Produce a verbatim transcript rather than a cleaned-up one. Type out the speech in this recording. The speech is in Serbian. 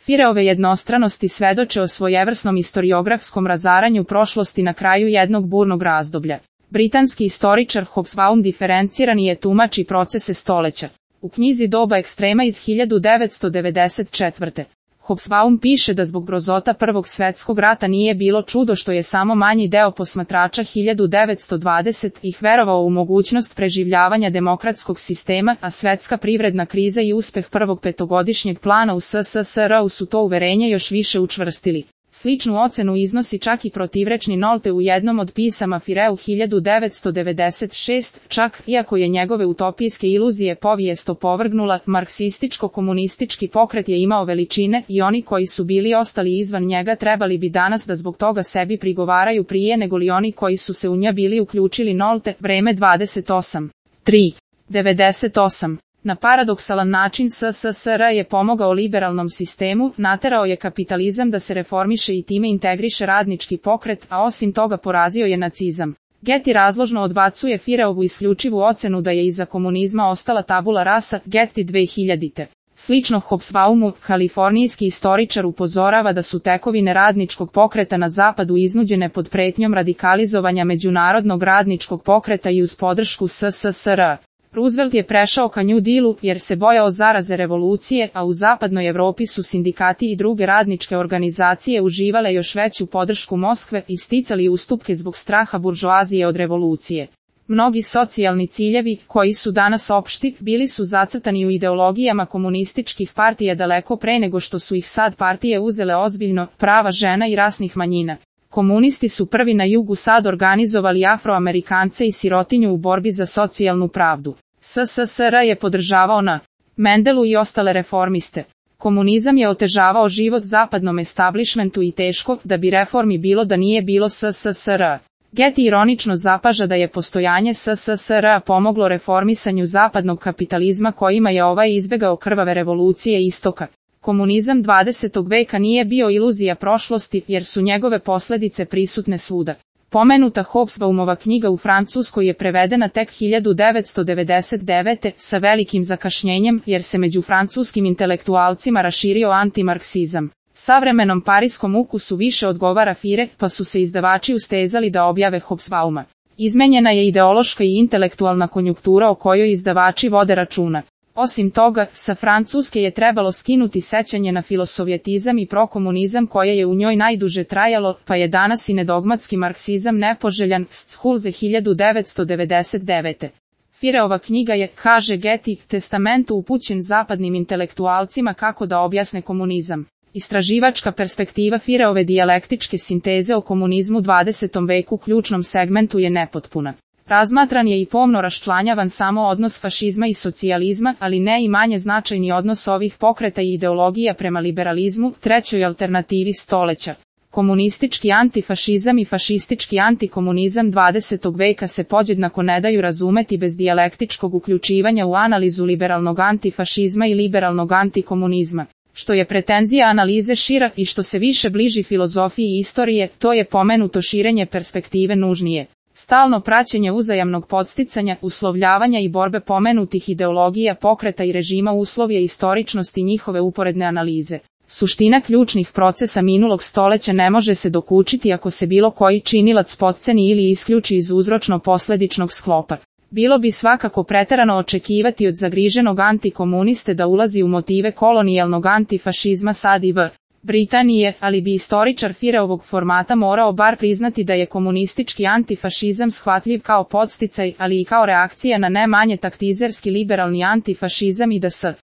Fireove jednostranosti svedoče o svojevrsnom istoriografskom razaranju prošlosti na kraju jednog burnog razdoblja. Britanski istoričar Hobsbawm diferencirani je tumači procese stoleća. U knjizi Doba ekstrema iz hiljadu devetsto devedeset četvrte. Hobsbawm piše da zbog grozota Prvog svjetskog rata nije bilo čudo što je samo manji deo posmatrača hiljadu devetsto dvadesetih ih verovao u mogućnost preživljavanja demokratskog sistema, a svetska privredna kriza i uspeh prvog petogodišnjeg plana u S S S R-u su to uverenje još više učvrstili. Sličnu ocenu iznosi čak i protivrečni Nolte u jednom od pisama Fireu hiljadu devetsto devedeset šeste, čak, iako je njegove utopijske iluzije povijest opovrgnula, marksističko-komunistički pokret je imao veličine i oni koji su bili ostali izvan njega trebali bi danas da zbog toga sebi prigovaraju prije nego li oni koji su se u nja bili uključili. Nolte, Vreme dvadeset osam. tri. devedeset osam. Na paradoksalan način S S S R je pomogao liberalnom sistemu, naterao je kapitalizam da se reformiše i time integriše radnički pokret, a osim toga porazio je nacizam. Getty razložno odbacuje Fireovu isključivu ocenu da je iza komunizma ostala tabula rasa, Getty dve hiljadite. Slično Hobsbawmu, kalifornijski istoričar upozorava da su tekovine radničkog pokreta na zapadu iznuđene pod pretnjom radikalizovanja međunarodnog radničkog pokreta i uz podršku S S S R. Roosevelt je prešao ka New Dealu jer se bojao zaraze revolucije, a u zapadnoj Evropi su sindikati i druge radničke organizacije uživale još veću podršku Moskve i sticali ustupke zbog straha buržoazije od revolucije. Mnogi socijalni ciljevi, koji su danas opšti, bili su zacrtani u ideologijama komunističkih partija daleko pre nego što su ih sad partije uzele ozbiljno, prava žena i rasnih manjina. Komunisti su prvi na jugu sad organizovali Afroamerikance i sirotinju u borbi za socijalnu pravdu. S S S R je podržavao na Mendelu i ostale reformiste. Komunizam je otežavao život zapadnom establishmentu i teško da bi reformi bilo da nije bilo S S S R. Getty ironično zapaža da je postojanje S S S R pomoglo reformisanju zapadnog kapitalizma kojima je ovaj izbegao krvave revolucije istoka. Komunizam dvadesetog veka nije bio iluzija prošlosti jer su njegove posljedice prisutne svuda. Pomenuta Hobsbawmova knjiga u Francuskoj je prevedena tek hiljadu devetsto devedeset devete sa velikim zakašnjenjem jer se među francuskim intelektualcima raširio antimarksizam. Savremenom parijskom ukusu više odgovara Fire, pa su se izdavači ustezali da objave Hobsbawma. Izmenjena je ideološka i intelektualna konjunktura o kojoj izdavači vode računa. Osim toga, sa Francuske je trebalo skinuti sećanje na filosovjetizam i prokomunizam koje je u njoj najduže trajalo, pa je danas i nedogmatski marksizam nepoželjan, Schulze hiljadu devetsto devedeset devete. Fireova knjiga je, kaže Getty, testamentu upućen zapadnim intelektualcima kako da objasne komunizam. Istraživačka perspektiva Fireove dijalektičke sinteze o komunizmu dvadesetom veku ključnom segmentu je nepotpuna. Razmatran je i pomno raščlanjavan samo odnos fašizma i socijalizma, ali ne i manje značajni odnos ovih pokreta i ideologija prema liberalizmu, trećoj alternativi stoleća. Komunistički antifašizam i fašistički antikomunizam dvadesetog veka se podjednako ne daju razumeti bez dijalektičkog uključivanja u analizu liberalnog antifašizma i liberalnog antikomunizma. Što je pretenzija analize šira i što se više bliži filozofiji istorije, to je pomenuto širenje perspektive nužnije. Stalno praćenje uzajamnog podsticanja, uslovljavanja i borbe pomenutih ideologija pokreta i režima uslov je istoričnosti njihove uporedne analize. Suština ključnih procesa minulog stoleća ne može se dokučiti ako se bilo koji činilac potceni ili isključi iz uzročno-posledičnog sklopa. Bilo bi svakako preterano očekivati od zagriženog antikomuniste da ulazi u motive kolonijalnog antifašizma sad i v. Britanije, ali bi istoričar Fireovog formata morao bar priznati da je komunistički antifašizam shvatljiv kao podsticaj, ali i kao reakcija na ne manje taktizerski liberalni antifašizam i da s